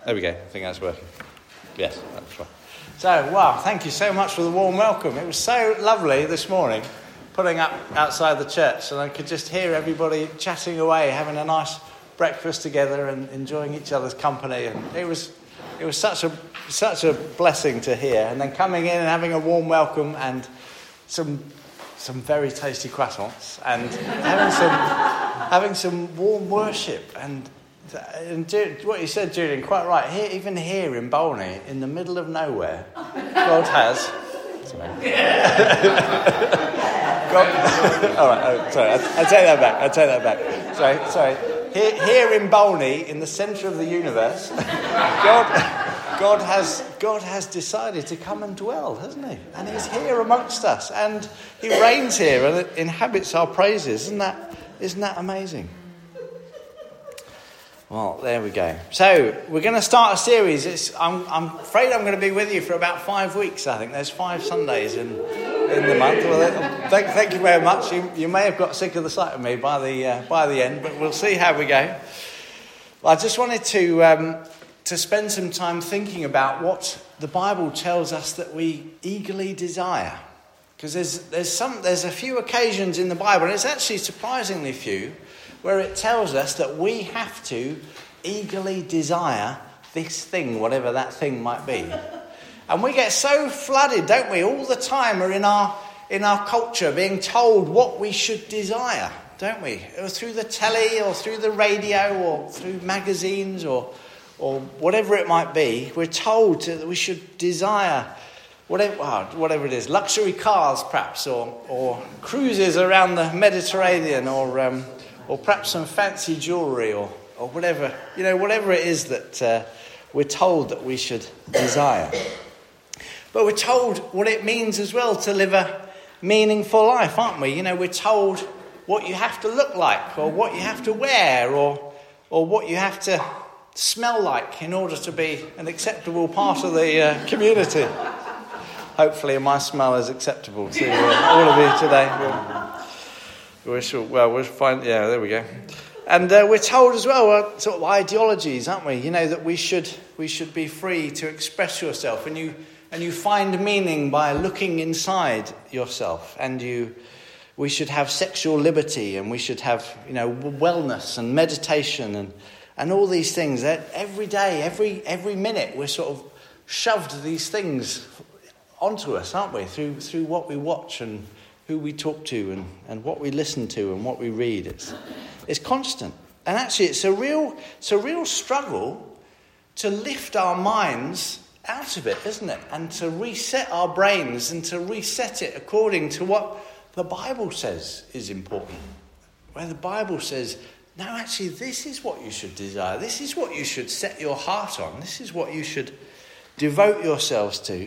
There we go. I think that's working. Yes, that's right. So, wow, thank you so much for the warm welcome. It was so lovely this morning, pulling up outside the church, and I could just hear everybody chatting away, having a nice breakfast together and enjoying each other's company. And it was such a blessing to hear. And then coming in and having a warm welcome and some very tasty croissants and having some warm worship and what you said, Julian, quite right. Even here in Bolney, in the middle of nowhere, God has. God, all right. Sorry, I take that back. Sorry. Here in Bolney, in the centre of the universe, God has decided to come and dwell, hasn't he? And he's here amongst us, and he reigns here and inhabits our praises. Isn't that amazing? Well, there we go. So we're going to start a series. I'm afraid I'm going to be with you for about 5 weeks. I think there's 5 Sundays in the month. Well, thank you very much. You may have got sick of the sight of me by the end, but we'll see how we go. Well, I just wanted to spend some time thinking about what the Bible tells us that we eagerly desire, because there's a few occasions in the Bible, and it's actually surprisingly few, where it tells us that we have to eagerly desire this thing, whatever that thing might be. And we get so flooded, don't we, all the time, or in our culture, being told what we should desire, don't we? Or through the telly, or through the radio, or through magazines, or whatever it might be. We're told that we should desire whatever it is, luxury cars perhaps, or cruises around the Mediterranean, or perhaps some fancy jewellery, or whatever, whatever it is that we're told that we should desire. But we're told what it means as well to live a meaningful life, aren't we? We're told what you have to look like, or what you have to wear, or what you have to smell like in order to be an acceptable part of the community. Hopefully my smell is acceptable to all of you today. We'll find. Yeah, there we go. And we're told as well, sort of ideologies, aren't we? That we should be free to express yourself, and you find meaning by looking inside yourself, and we should have sexual liberty, and we should have wellness and meditation and all these things. That every day, every minute, we're sort of shoved these things onto us, aren't we? Through what we watch and who we talk to and what we listen to and what we read. It's constant. And actually it's a real struggle to lift our minds out of it, isn't it? And to reset our brains and to reset it according to what the Bible says is important. Where the Bible says, no, actually this is what you should desire. This is what you should set your heart on. This is what you should devote yourselves to.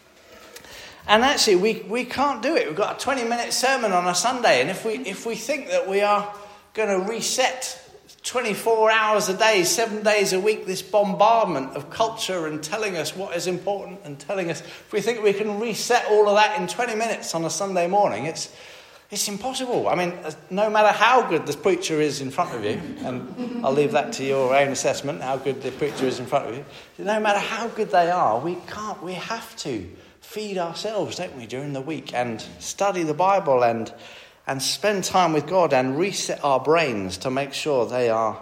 And actually, we can't do it. We've got a 20-minute sermon on a Sunday, and if we think that we are going to reset 24 hours a day, 7 days a week, this bombardment of culture and telling us what is important and telling us, if we think we can reset all of that in 20 minutes on a Sunday morning, it's impossible. I mean, no matter how good the preacher is in front of you, and I'll leave that to your own assessment, how good the preacher is in front of you, no matter how good they are, we have to feed ourselves, don't we, during the week, and study the Bible and spend time with God and reset our brains to make sure they are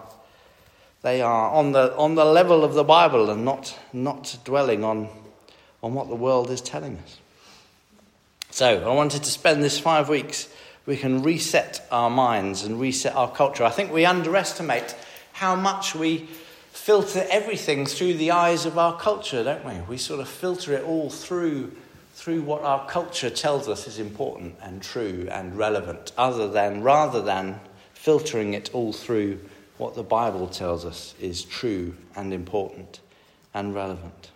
on the level of the Bible and not dwelling on what the world is telling us. So I wanted to spend this 5 weeks, we can reset our minds and reset our culture. I think we underestimate how much we filter everything through the eyes of our culture, don't we? We sort of filter it all through what our culture tells us is important and true and relevant, rather than filtering it all through what the Bible tells us is true and important and relevant.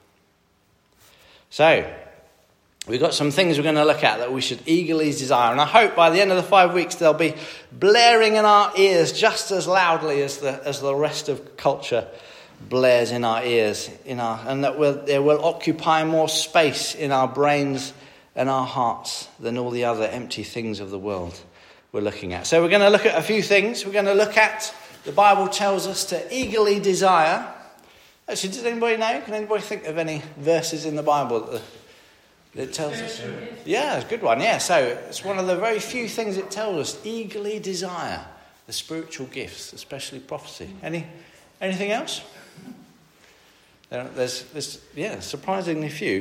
So, we've got some things we're going to look at that we should eagerly desire, and I hope by the end of the 5 weeks they'll be blaring in our ears just as loudly as the rest of culture blares in our ears, and that they will occupy more space in our brains and our hearts than all the other empty things of the world we're looking at. So we're going to look at a few things. We're going to look at, the Bible tells us to eagerly desire Actually, does anybody know? Can anybody think of any verses in the Bible that tells us? Yeah, it's a good one. Yeah, so it's one of the very few things it tells us. Eagerly desire the spiritual gifts, especially prophecy. Anything else? There's surprisingly few.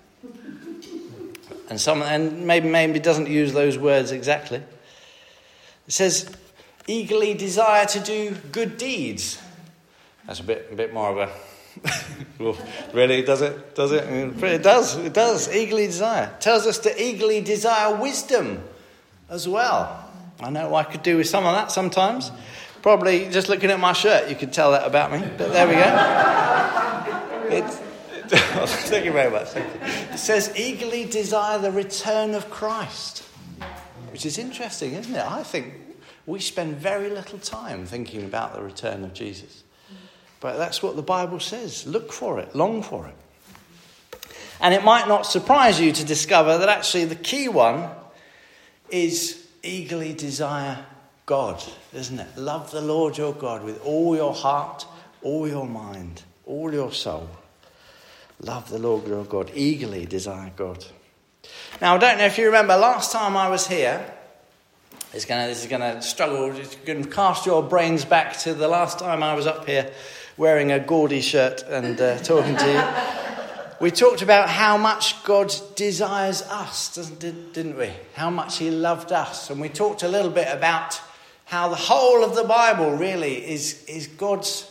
And maybe doesn't use those words exactly. It says, eagerly desire to do good deeds. That's a bit more of a... Well, really, does it? Does it? I mean, it does. Eagerly desire. It tells us to eagerly desire wisdom as well. I know I could do with some of that sometimes. Probably just looking at my shirt, you could tell that about me. But there we go. Thank you very much. Thank you. It says, eagerly desire the return of Christ. Which is interesting, isn't it? I think we spend very little time thinking about the return of Jesus. But that's what the Bible says. Look for it. Long for it. And it might not surprise you to discover that actually the key one is eagerly desire God, isn't it? Love the Lord your God with all your heart, all your mind, all your soul. Love the Lord your God. Eagerly desire God. Now, I don't know if you remember last time I was here. This is going to struggle. You can cast your brains back to the last time I was up here wearing a gaudy shirt and talking to you. We talked about how much God desires us, didn't we? How much he loved us. And we talked a little bit about how the whole of the Bible really is God's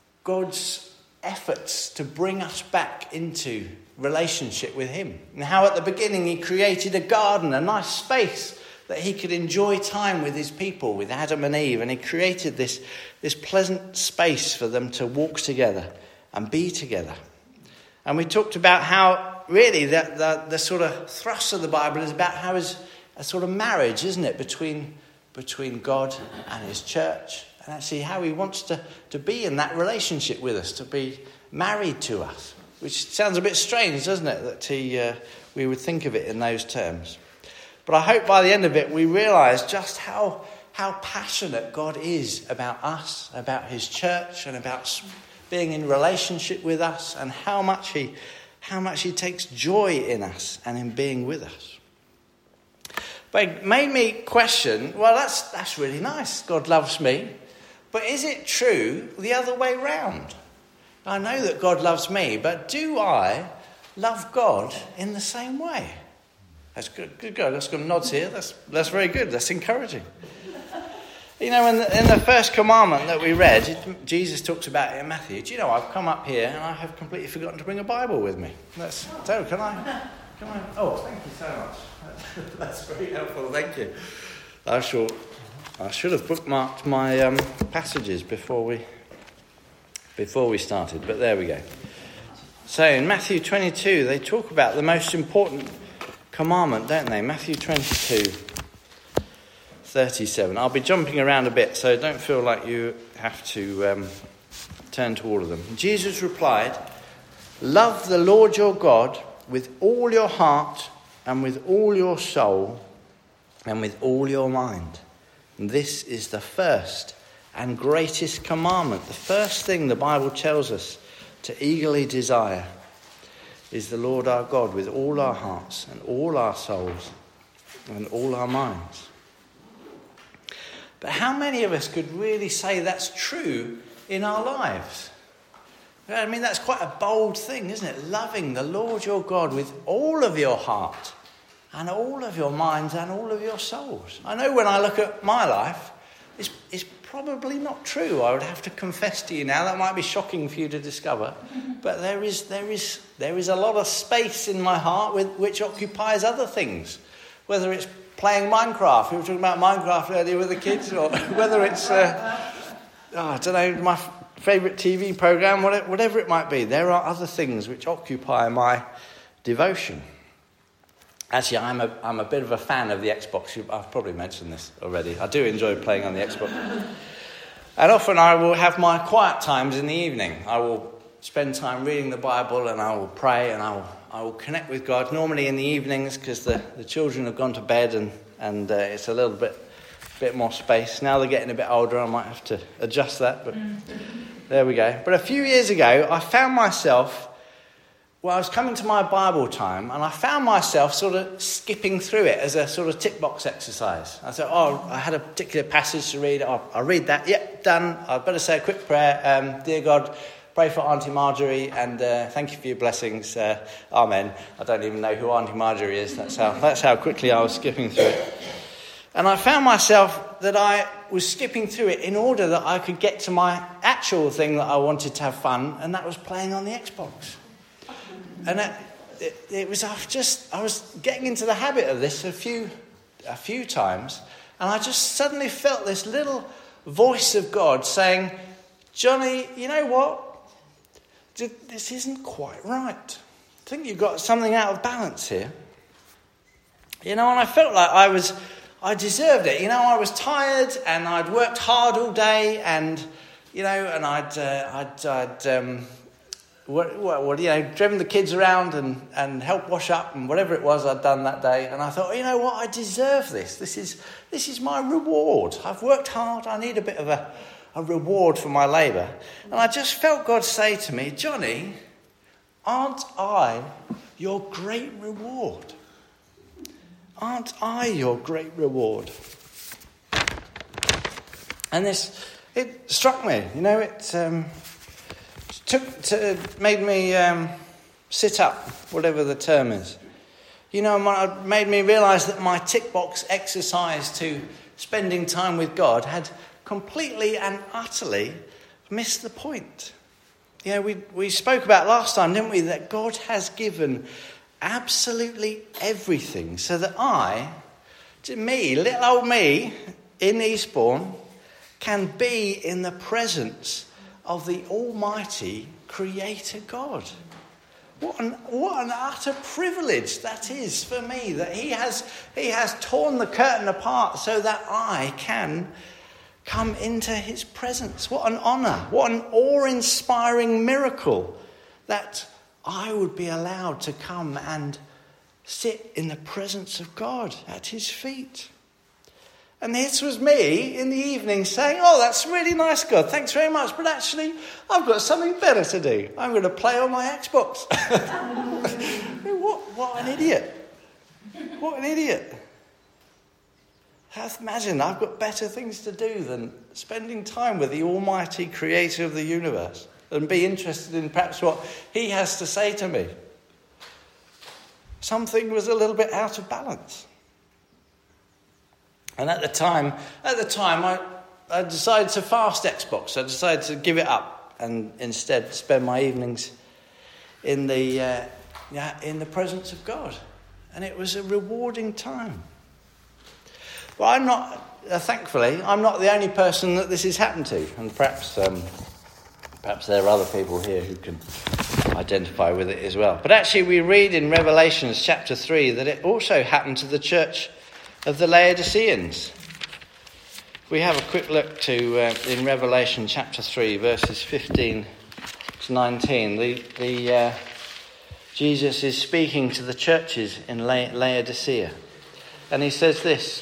efforts to bring us back into relationship with him. And how at the beginning he created a garden, a nice space that he could enjoy time with his people, with Adam and Eve. And he created this pleasant space for them to walk together and be together. And we talked about how really the sort of thrust of the Bible is about how is a sort of marriage, isn't it, between God and his church. And actually how he wants to be in that relationship with us, to be married to us. Which sounds a bit strange, doesn't it, that we would think of it in those terms. But I hope by the end of it we realise just how passionate God is about us, about his church, and about being in relationship with us, and how much he takes joy in us and in being with us. But it made me question, well, that's really nice. God loves me. But is it true the other way round? I know that God loves me, but do I love God in the same way? That's good. Good. Let's go nods here. That's very good. That's encouraging. You know, in the first commandment that we read, Jesus talks about it in Matthew. Do you know, I've come up here and I have completely forgotten to bring a Bible with me. Can I? Oh, thank you so much. That's very helpful. Thank you. I should have bookmarked my passages before we started, but there we go. So in Matthew 22, they talk about the most important commandment, don't they? Matthew 22, 37. I'll be jumping around a bit, so don't feel like you have to turn to all of them. Jesus replied, "Love the Lord your God with all your heart and with all your soul and with all your mind. And this is the first and greatest commandment." The first thing the Bible tells us to eagerly desire is the Lord our God with all our hearts and all our souls and all our minds. But how many of us could really say that's true in our lives? I mean, that's quite a bold thing, isn't it? Loving the Lord your God with all of your heart and all of your minds and all of your souls. I know when I look at my life, it's probably not true. I would have to confess to you now. That might be shocking for you to discover. But there is a lot of space in my heart which occupies other things. Whether it's playing Minecraft. We were talking about Minecraft earlier with the kids. Or whether it's, I don't know, my favourite TV programme, whatever it might be. There are other things which occupy my devotion. Actually, I'm a bit of a fan of the Xbox. I've probably mentioned this already. I do enjoy playing on the Xbox. And often I will have my quiet times in the evening. I will spend time reading the Bible and I will pray and I will connect with God. Normally in the evenings because the children have gone to bed and it's a little bit more space. Now they're getting a bit older. I might have to adjust that. There we go. But a few years ago, I found myself, I was coming to my Bible time, and I found myself sort of skipping through it as a sort of tick box exercise. I said, I had a particular passage to read. I'll read that. Yep, done. I'd better say a quick prayer. Dear God, pray for Auntie Marjorie, and thank you for your blessings. Amen. I don't even know who Auntie Marjorie is. That's how quickly I was skipping through it. And I found myself that I was skipping through it in order that I could get to my actual thing that I wanted to have fun, and that was playing on the Xbox. And I was getting into the habit of this a few times, and I just suddenly felt this little voice of God saying, Johnny, you know what? This isn't quite right. I think you've got something out of balance here. And I felt like I deserved it. I was tired and I'd worked hard all day, and I'd driven the kids around and helped wash up and whatever it was I'd done that day. And I thought, you know what, I deserve this. This is my reward. I've worked hard. I need a bit of a reward for my labour. And I just felt God say to me, Johnny, aren't I your great reward? Aren't I your great reward? And it struck me, it made me sit up, whatever the term is. It made me realise that my tick box exercise to spending time with God had completely and utterly missed the point. We spoke about last time, didn't we, that God has given absolutely everything so that little old me in Eastbourne, can be in the presence of the Almighty Creator God. What an utter privilege that is for me, that He has torn the curtain apart so that I can come into His presence. What an honour, what an awe-inspiring miracle that I would be allowed to come and sit in the presence of God at His feet. And this was me in the evening saying, that's really nice, God, thanks very much, but actually I've got something better to do. I'm going to play on my Xbox. What an idiot. What an idiot. Imagine, I've got better things to do than spending time with the Almighty Creator of the universe and be interested in perhaps what He has to say to me. Something was a little bit out of balance. And at the time, I decided to fast Xbox. I decided to give it up and instead spend my evenings in the presence of God. And it was a rewarding time. But thankfully, I'm not the only person that this has happened to. And perhaps there are other people here who can identify with it as well. But actually, we read in Revelation chapter 3 that it also happened to the church of the Laodiceans. We have a quick look in Revelation chapter 3, verses 15 to 19. Jesus is speaking to the churches in Laodicea. And he says this,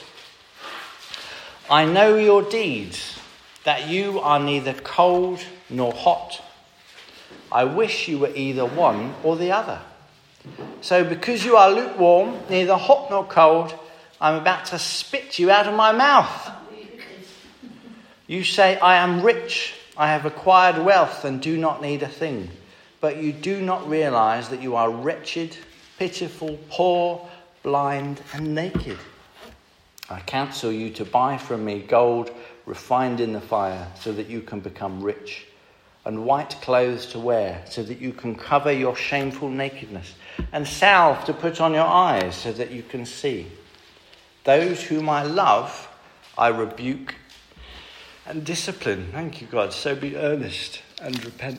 I know your deeds, that you are neither cold nor hot. I wish you were either one or the other. So because you are lukewarm, neither hot nor cold, I'm about to spit you out of my mouth. You say, I am rich, I have acquired wealth and do not need a thing. But you do not realize that you are wretched, pitiful, poor, blind and naked. I counsel you to buy from me gold refined in the fire so that you can become rich, and white clothes to wear so that you can cover your shameful nakedness, and salve to put on your eyes so that you can see. Those whom I love, I rebuke and discipline. Thank you, God. So be earnest and repent.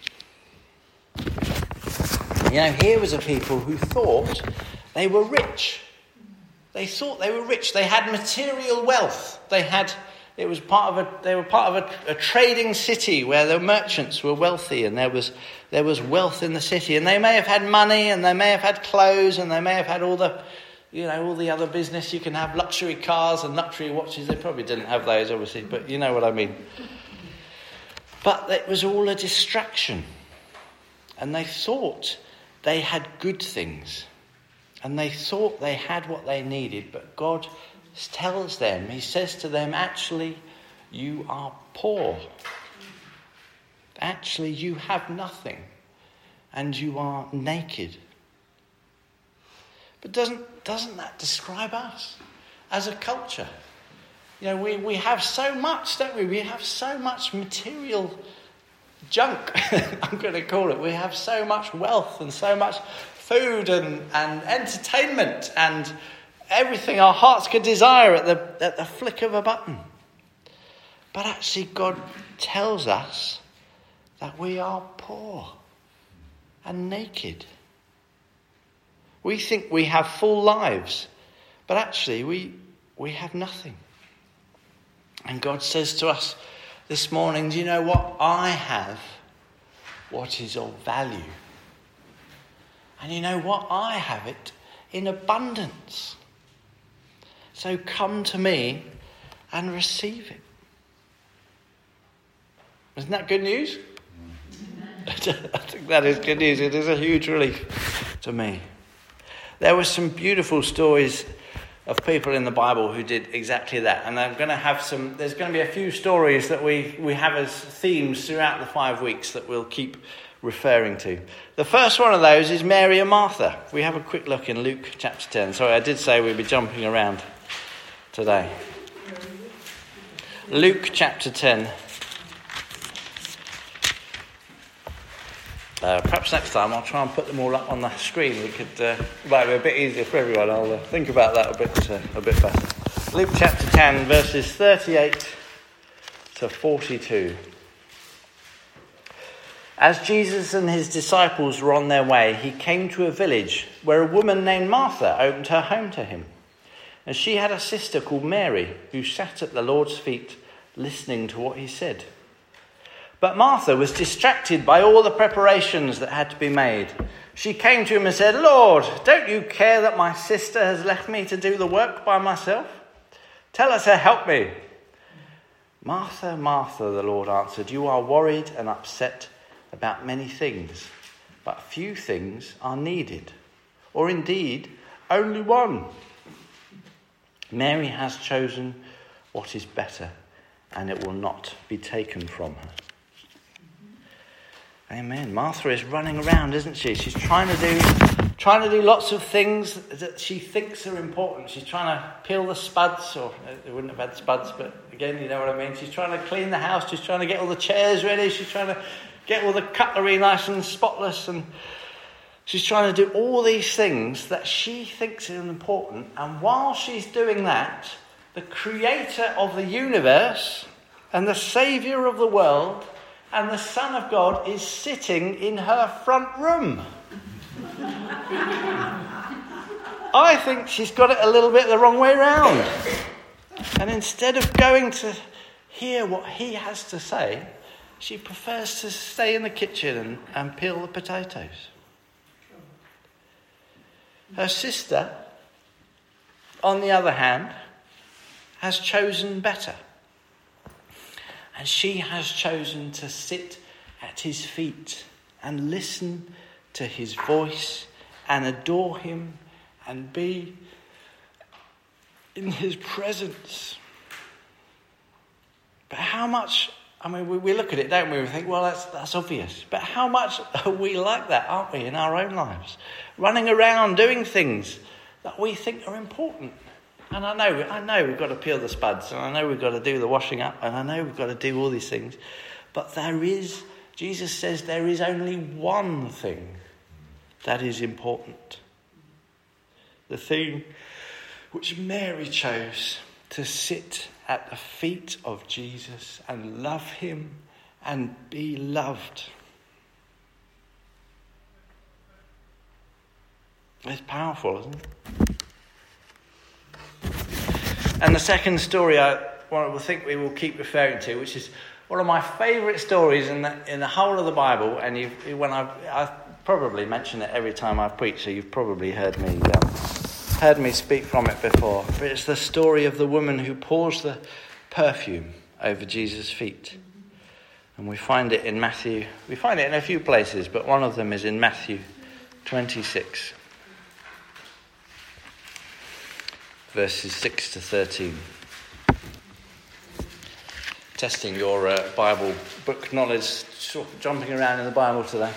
Here was a people who thought they were rich. They thought they were rich. They had material wealth. They were part of a trading city where the merchants were wealthy, and there was wealth in the city. And they may have had money, and they may have had clothes, and they may have had all the other business. You can have luxury cars and luxury watches. They probably didn't have those, obviously, but you know what I mean. But it was all a distraction. And they thought they had good things. And they thought they had what they needed. But God tells them, he says to them, actually, you are poor. Actually, you have nothing. And you are naked. But doesn't that describe us as a culture? You know, we have so much, don't we? We have so much material junk, I'm going to call it. We have so much wealth and so much food and entertainment and everything our hearts could desire at the flick of a button. But actually God tells us that we are poor and naked. We think we have full lives, but actually we have nothing. And God says to us this morning, do you know what? I have what is of value. And you know what? I have it in abundance. So come to me and receive it. Isn't that good news? I think that is good news. It is a huge relief to me. There were some beautiful stories of people in the Bible who did exactly that. And there's going to be a few stories that we have as themes throughout the 5 weeks that we'll keep referring to. The first one of those is Mary and Martha. We have a quick look in Luke chapter 10. Sorry, I did say we'd be jumping around today. Luke chapter 10. Perhaps next time I'll try and put them all up on the screen. We could might be a bit easier for everyone. I'll think about that a bit better. Luke chapter 10, verses 38 to 42. As Jesus and his disciples were on their way, he came to a village where a woman named Martha opened her home to him. And she had a sister called Mary, who sat at the Lord's feet listening to what he said. But Martha was distracted by all the preparations that had to be made. She came to him and said, "Lord, don't you care that my sister has left me to do the work by myself? Tell her to help me." "Martha, Martha," the Lord answered, "you are worried and upset about many things, but few things are needed, or indeed only one. Mary has chosen what is better, and it will not be taken from her." Amen. Martha is running around, isn't she? She's trying to do lots of things that she thinks are important. She's trying to peel the spuds, or they wouldn't have had spuds, but again, you know what I mean. She's trying to clean the house. She's trying to get all the chairs ready. She's trying to get all the cutlery nice and spotless, and she's trying to do all these things that she thinks are important. And while she's doing that, the creator of the universe and the saviour of the world and the Son of God is sitting in her front room. I think she's got it a little bit the wrong way round. And instead of going to hear what he has to say, she prefers to stay in the kitchen and peel the potatoes. Her sister, on the other hand, has chosen better. And she has chosen to sit at his feet and listen to his voice and adore him and be in his presence. But how much, we look at it, don't we? We think, well, that's obvious. But how much are we like that, aren't we, in our own lives? Running around doing things that we think are important. And I know we've got to peel the spuds, and I know we've got to do the washing up, and I know we've got to do all these things. But Jesus says there is only one thing that is important. The thing which Mary chose, to sit at the feet of Jesus and love him and be loved. It's powerful, isn't it? And the second story I think we will keep referring to, which is one of my favourite stories in the whole of the Bible, and I've probably mentioned it every time I preach, so you've probably heard me speak from it before. But it's the story of the woman who pours the perfume over Jesus' feet. And we find it in Matthew. We find it in a few places, but one of them is in Matthew 26, verses 6 to 13. Testing your Bible book knowledge, sort of jumping around in the Bible today.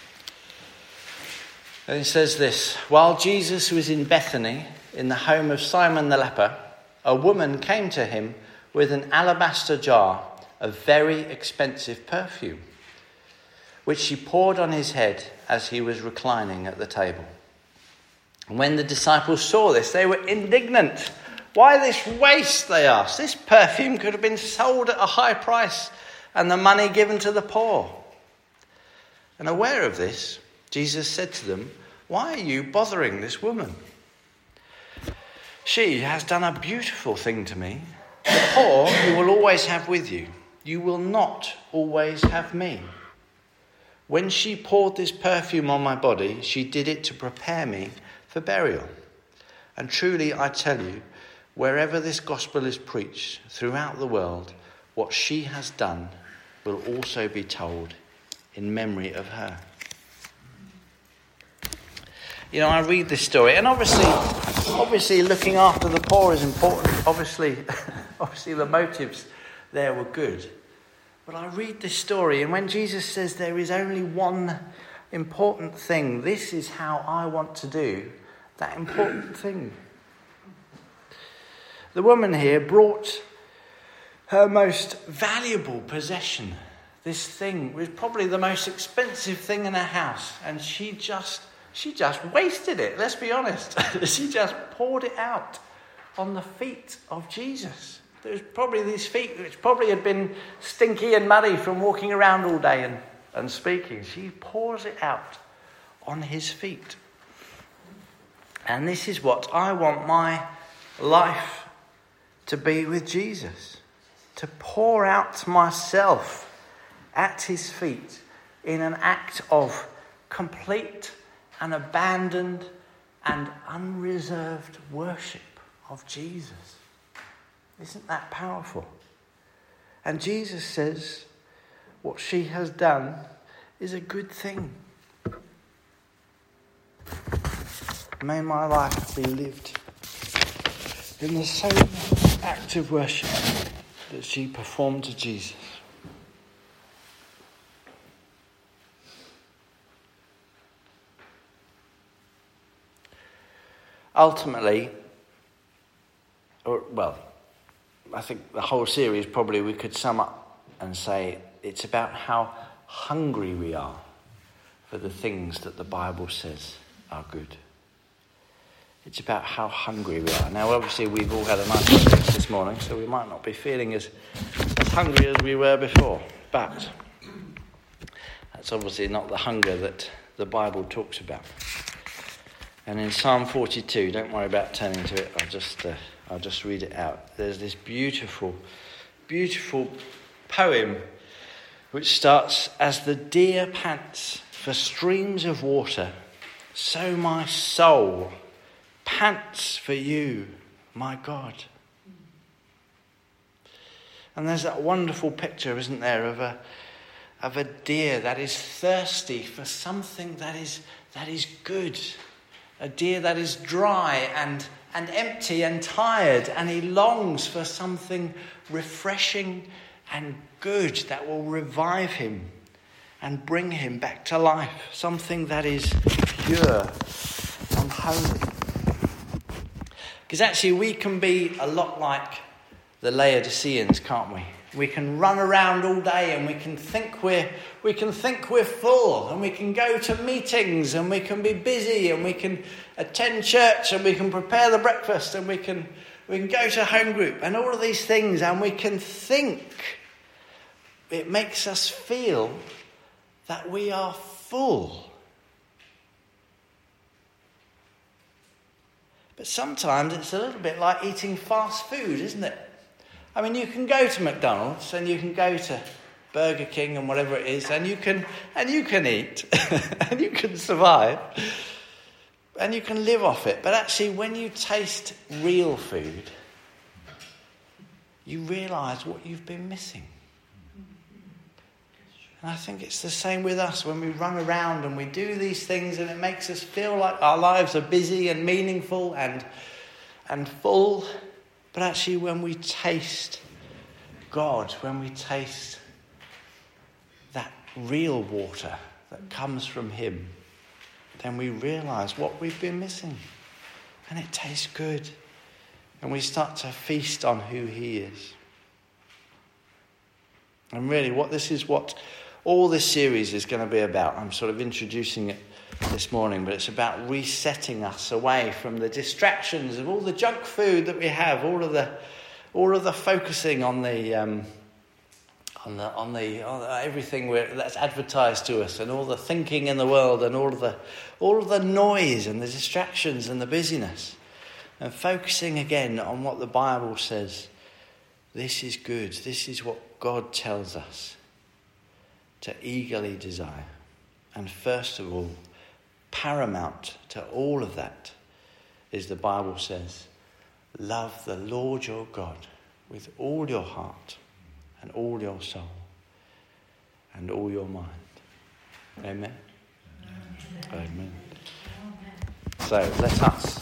And it says this: while Jesus was in Bethany, in the home of Simon the leper, a woman came to him with an alabaster jar of very expensive perfume, which she poured on his head as he was reclining at the table. And when the disciples saw this, they were indignant. Why this waste, they asked? This perfume could have been sold at a high price and the money given to the poor. And aware of this, Jesus said to them, why are you bothering this woman? She has done a beautiful thing to me. The poor you will always have with you. You will not always have me. When she poured this perfume on my body, she did it to prepare me for burial. And truly I tell you, wherever this gospel is preached throughout the world, what she has done will also be told in memory of her. You know, I read this story, and obviously looking after the poor is important. Obviously the motives there were good. But I read this story, and when Jesus says there is only one important thing, this is how I want to do that important thing. The woman here brought her most valuable possession. This thing was probably the most expensive thing in her house, and she just wasted it, let's be honest. She just poured it out on the feet of Jesus. There was probably these feet which probably had been stinky and muddy from walking around all day and speaking. She pours it out on his feet. And this is what I want my life to be with Jesus. To pour out myself at his feet in an act of complete and abandoned and unreserved worship of Jesus. Isn't that powerful? And Jesus says what she has done is a good thing. May my life be lived in the same act of worship that she performed to Jesus. Ultimately, I think the whole series probably we could sum up and say it's about how hungry we are for the things that the Bible says are good. It's about how hungry we are. Now, obviously, we've all had a nice breakfast this morning, so we might not be feeling as hungry as we were before. But that's obviously not the hunger that the Bible talks about. And in Psalm 42, don't worry about turning to it, I'll just read it out. There's this beautiful, beautiful poem which starts, as the deer pants for streams of water, so my soul pants for you, my God. And there's that wonderful picture, isn't there, of a deer that is thirsty for something that is good. A deer that is dry and empty and tired, and he longs for something refreshing and good that will revive him and bring him back to life. Something that is pure and holy. Because actually we can be a lot like the Laodiceans, can't we? We can run around all day and we can think we're full, and we can go to meetings and we can be busy and we can attend church and we can prepare the breakfast and we can go to home group and all of these things, and we can think it makes us feel that we are full. But sometimes it's a little bit like eating fast food, isn't it? I mean, you can go to McDonald's and you can go to Burger King and whatever it is, and you can eat and you can survive and you can live off it. But actually, when you taste real food, you realise what you've been missing. And I think it's the same with us when we run around and we do these things and it makes us feel like our lives are busy and meaningful and full. But actually when we taste God, when we taste that real water that comes from him, then we realise what we've been missing. And it tastes good. And we start to feast on who he is. And really what all this series is going to be about. I'm sort of introducing it this morning, but it's about resetting us away from the distractions of all the junk food that we have, all of the focusing on everything that's advertised to us, and all the thinking in the world, and all of the noise and the distractions and the busyness, and focusing again on what the Bible says. This is good. This is what God tells us to eagerly desire. And first of all, paramount to all of that is, the Bible says, love the Lord your God with all your heart and all your soul and all your mind. Amen? Amen. So let us.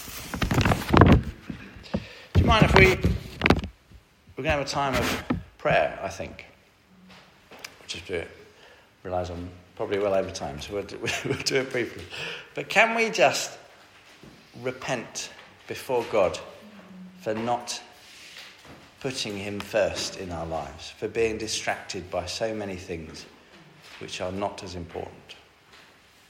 Do you mind if we're going to have a time of prayer, I think. We'll just do it. I realise I'm probably well over time, so we'll do it briefly. But can we just repent before God for not putting him first in our lives, for being distracted by so many things which are not as important?